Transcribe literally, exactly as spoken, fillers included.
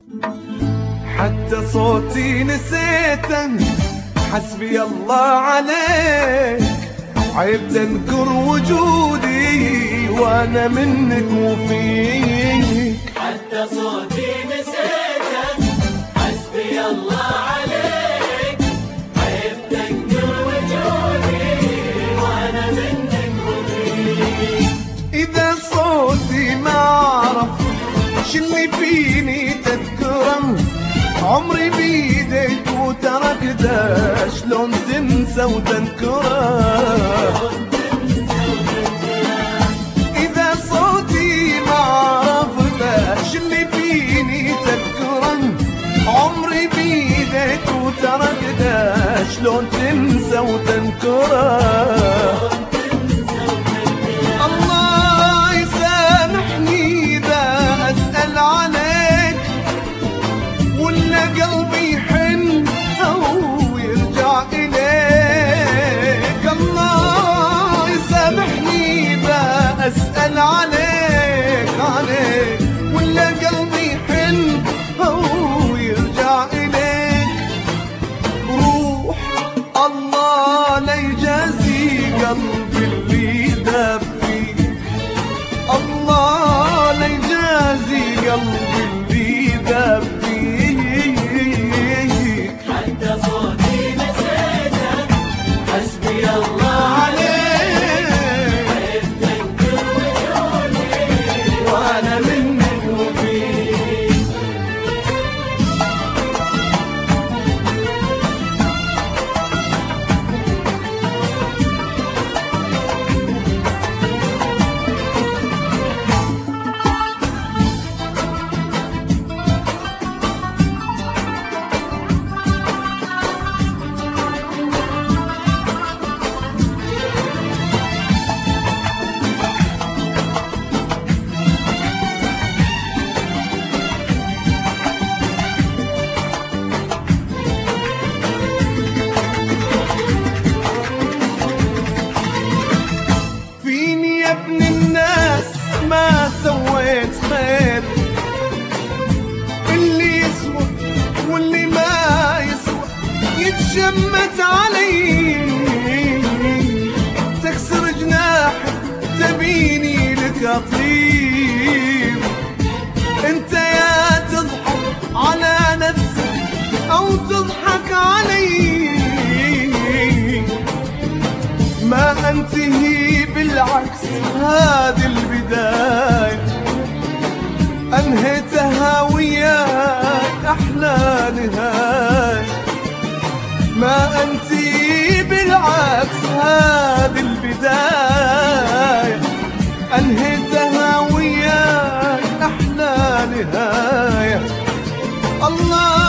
حتى صوتي نسيته، حسبي الله عليك، عيب تنكر وجودي وانا منك وفيك. حتى صوتي نسيته، حسبي الله عليك، عيب تنكر وجودي وانا منك وفيك. اذا صوتي ما عرف شلي فيني تذكره، عمري بيدك وتركته، شلون تنسى وتنكره؟ إذا صوتي ما عرفته شلي فيني تذكره، عمري بيدك وتركته، شلون تنسى وتنكره؟ الله يسامحني إذا أسأل عليك، ولا قلبي يحن أو يرجع إليك. الله يسامحني إذا أسأل عليك عليك، ولا قلبي يحن أو يرجع إليك. روح الله لا يجازي قلبي اللي ذاب فيك، الله لا يجازي قلبي اللي ذاب فيك. حتى صوتي نسيته، حسبي الله عليك، عيب تنكر وجودي وانا منك وفيك. فيني يا ابن الناس ما سويت خير، اللي يسوى واللي ما يسوى يتشمت علي. تكسر جناحك تبيني لك اطير، انت يا تضحك على نفسك او تضحك علي. ما انتهي بالعكس هذه البداية، انهيتها وياك احلى نهاية. ما انتهي بالعكس هذه البداية، انهيتها وياك احلى نهاية. الله